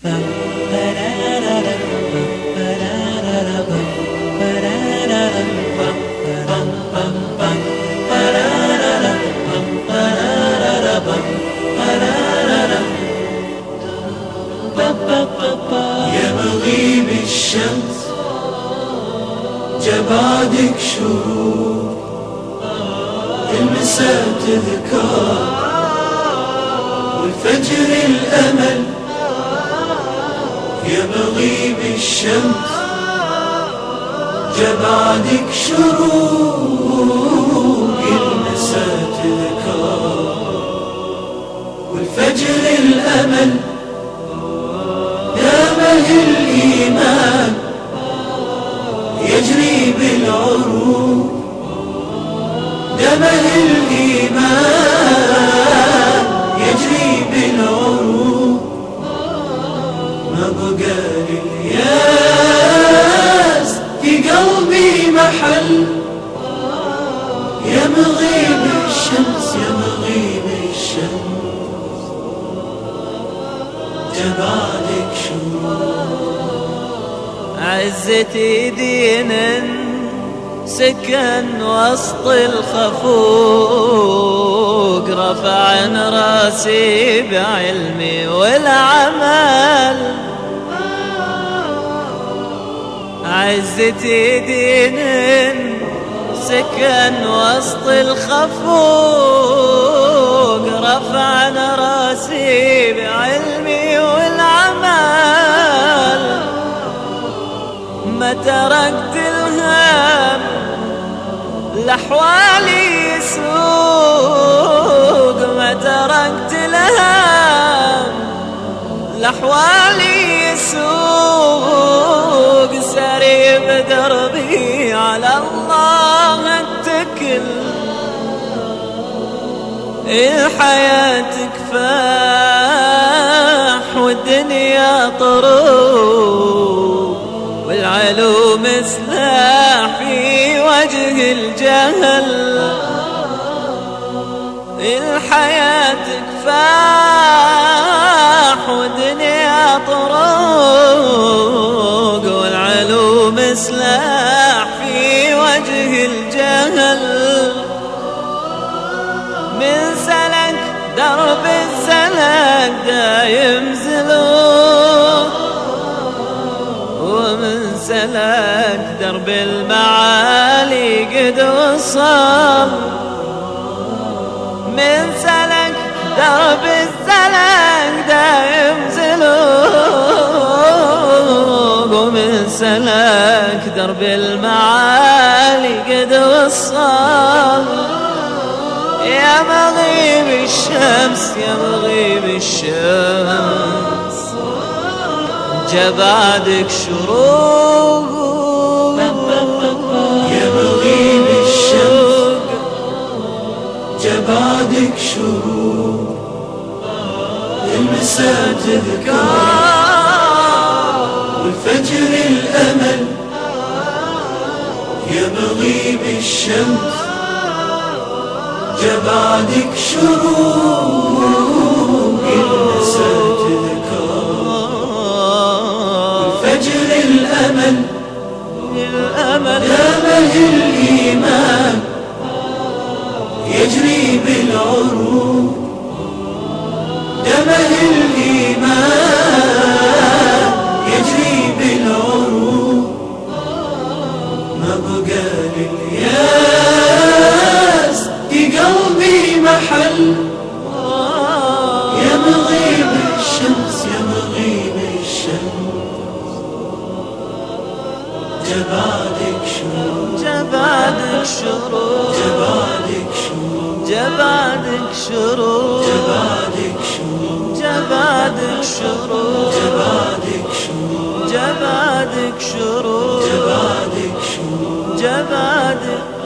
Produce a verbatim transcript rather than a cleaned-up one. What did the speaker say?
يا مغيب الشمس جبادك شروق، المساء تذكار والفجر الأمل. يا مغيب الشمس جبادك شروق، المساء تذكار والفجر الأمل. دمه الإيمان يجري بالعروق، دمه الإيمان يجري بالعروق. ما بقى للياس في قلبي محل. يا مغيب الشمس يا مغيب الشمس جبادك شروق. عزتي دين سكن وسط الخفوق، رفع راسي بعلمي والعمل. عزتي دين سكن وسط الخفوق، رفع راسي بعلمي والعمل. ما تركت الهم لأحوالي يسوق، ما تركت الهم لأحوالي يسوق. سري بدربي على الله اتكل، الحياة كفاح والدنيا طروق، والعلوم سلاح في وجه الجهل. الحياة كفاح ودنيا طروق، والعلوم سلاح في وجه الجهل. من سلك درب السلك دايم زلوق، ومن سلك درب المعالي قد وصل. من سلك درب السلك دايم زلوق، ومن سلك درب المعالي قد وصل. يا مغيب الشمس يا مغيب الشمس جبادك شروق. يا مغيب الشمس جبادك شروق، المساء تذكار والفجر الأمل. يا مغيب الشمس جبادك شروق، المساء تذكار والفجر الأمل. دمه الإيمان يجري بالعروق، دمه الإيمان يجري بالعروق. ما بقى للياس في قلبي محل. يا مغيب الشمس يا مغيب الشمس جبادك شروق، جبادك شروق، جبادك شروق، جبادك شروق، جبادك شروق، جبادك شروق، جبادك شروق، جبادك شروق، جبادك شروق، جبادك